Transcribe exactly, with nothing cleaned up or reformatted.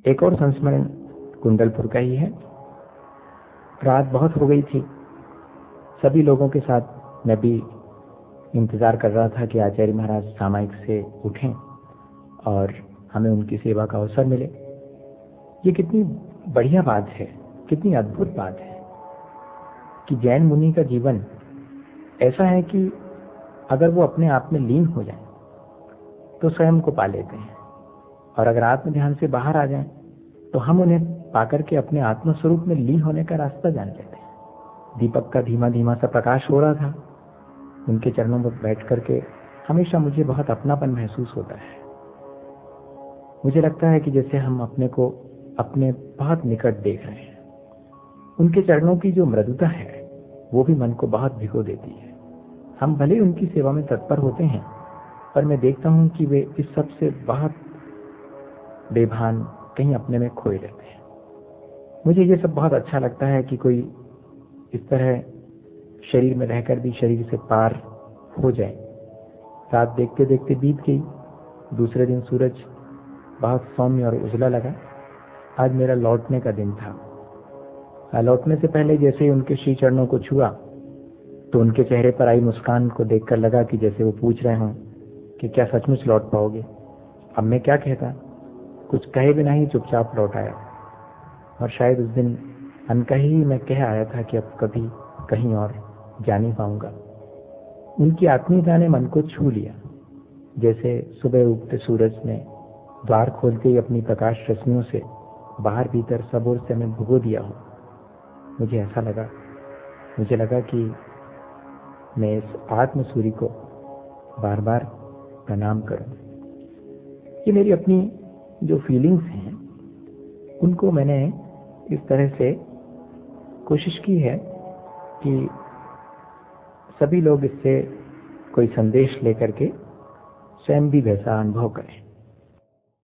एक और संस्मरण कुंडलपुर का ही है। रात बहुत हो गई थी। सभी लोगों के साथ मैं भी इंतजार कर रहा था कि आचार्य महाराज सामायिक से उठें और हमें उनकी सेवा का अवसर मिले। ये कितनी बढ़िया बात है, कितनी अद्भुत बात है कि जैन मुनि का जीवन ऐसा है कि अगर वो अपने आप में लीन हो जाए तो स्वयं को पा लेते हैं, और अगर आत्म ध्यान से बाहर आ जाएं तो हम उन्हें पाकर के अपने आत्म स्वरूप में लीन होने का रास्ता जान लेते हैं। दीपक का धीमा धीमा सा प्रकाश हो रहा था। उनके चरणों में बैठ करके हमेशा मुझे बहुत अपनापन महसूस होता है। मुझे लगता है कि जैसे हम अपने को अपने बहुत निकट देख रहे हैं। उनके चरणों की जो मृदुता है वो भी मन को बहुत भिगो देती है। हम भले उनकी सेवा में तत्पर होते हैं, पर मैं देखता हूं कि वे इस सब से बहुत बेभान, कहीं अपने में खोए रहते हैं। मुझे ये सब बहुत अच्छा लगता है कि कोई इस तरह शरीर में रहकर भी शरीर से पार हो जाए। रात देखते देखते बीत गई। दूसरे दिन सूरज बहुत सौम्य और उजला लगा। आज मेरा लौटने का दिन था। लौटने से पहले जैसे ही उनके श्री चरणों को छुआ तो उनके चेहरे पर आई मुस्कान को देखकर लगा कि जैसे वो पूछ रहे हों कि क्या सचमुच लौट पाओगे। अब मैं क्या कहता, कुछ कहे बिना ही चुपचाप लौट आया। और शायद उस दिन अनकही ही मैं कह आया था कि अब कभी कहीं और जा नहीं पाऊंगा। उनकी आत्मीयता ने मन को छू लिया, जैसे सुबह उगते सूरज ने द्वार खोलते ही अपनी प्रकाश रश्मियों से बाहर भीतर सब ओर से हमें भुगो दिया हो। मुझे ऐसा लगा मुझे लगा कि मैं इस आत्म सूर्य को बार बार प्रणाम करूं। ये मेरी अपनी जो फीलिंग्स हैं उनको मैंने इस तरह से कोशिश की है कि सभी लोग इससे कोई संदेश लेकर के स्वयं भी वैसा अनुभव करें।